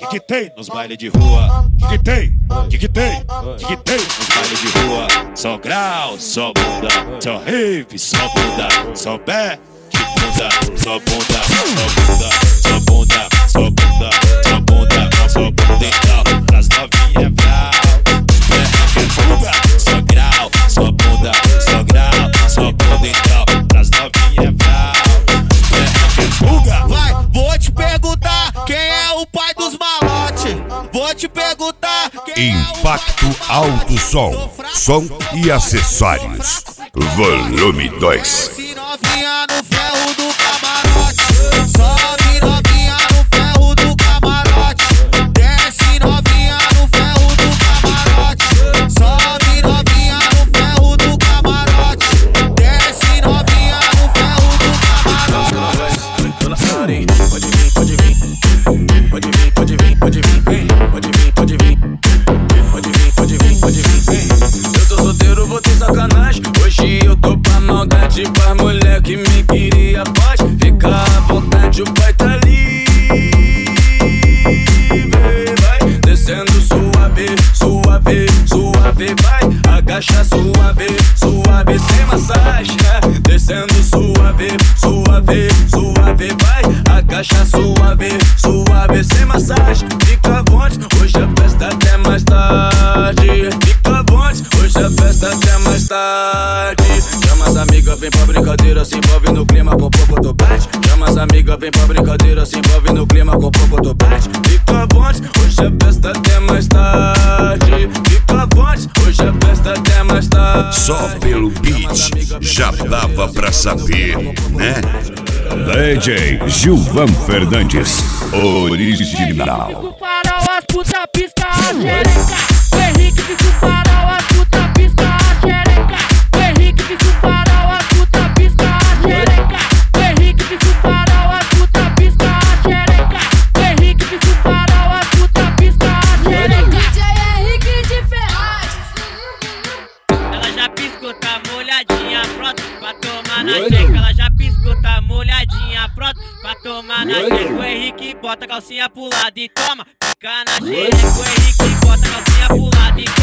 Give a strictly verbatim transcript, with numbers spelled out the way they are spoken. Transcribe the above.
Que que tem nos bailes de rua? Que que tem? Que que tem? Que que tem nos bailes de rua? Só grau, só bunda, só rave, só bunda, só pé, que bunda, só bunda, só bunda, só bunda, só bunda, só bunda, só bunda, então, pras novinhas brau, os pé que fuga, só grau, só bunda, só grau, só bunda, então, pras novinhas brau, os pé que fuga. Vai, vou te perguntar quem é o pai dos malote. Vou te perguntar quem Impacto Alto Som, som e acessórios. Volume dois. Desce novinha no ferro do camarote. Sobe novinha no ferro do camarote. Desce novinha no ferro do camarote. Sobe novinha no ferro do camarote. Desce novinha no ferro do camarote. Tô na farinha, pode vir, pode vir. Pode vir, pode vir, pode vir. Pode vir, pode vir. Pode vir, pode vir, pode vir. Eu tô solteiro, vou ter sacanagem. Hoje eu tô pra maldade, pra mulher que me queria paz. Fica à vontade, o pai tá ali. Vai descendo suave, suave, suave. Vai agacha suave, suave, sem massagem. Descendo suave, suave, suave. Vai agacha suave, suave, sem massagem. Fica à vontade, hoje a festa até mais tarde. Fica à vontade, hoje a festa até mais tarde. Chama as amigas, vem pra brincadeira, se envolve no clima com pouco do bate. Chama as amigas, vem pra brincadeira, se envolve no clima com pouco do bate. Fica à vontade, hoje a festa até mais tarde. Fica à vontade, hoje a festa até mais tarde. Só pelo beat já dava pra saber, né? D J Gilvan Fernandes, original. Do farol, as puta pisca a xereca. O Henrique fica o farol, as puta pisca a xereca. O Henrique fica o farol, as puta pisca a xereca. O Henrique fica o farol, as puta pisca a xereca. O Henrique fica o farol, as puta pisca a xereca. D J Henrique de Ferraz. Ela já piscou, tá molhadinha, pronto pra tomar na checa. Ela já piscou, tá molhadinha, pronto pra tomar na checa. O Henrique bota a calcinha pro lado e toma, pica na xereca. O Henrique bota a calcinha pro lado e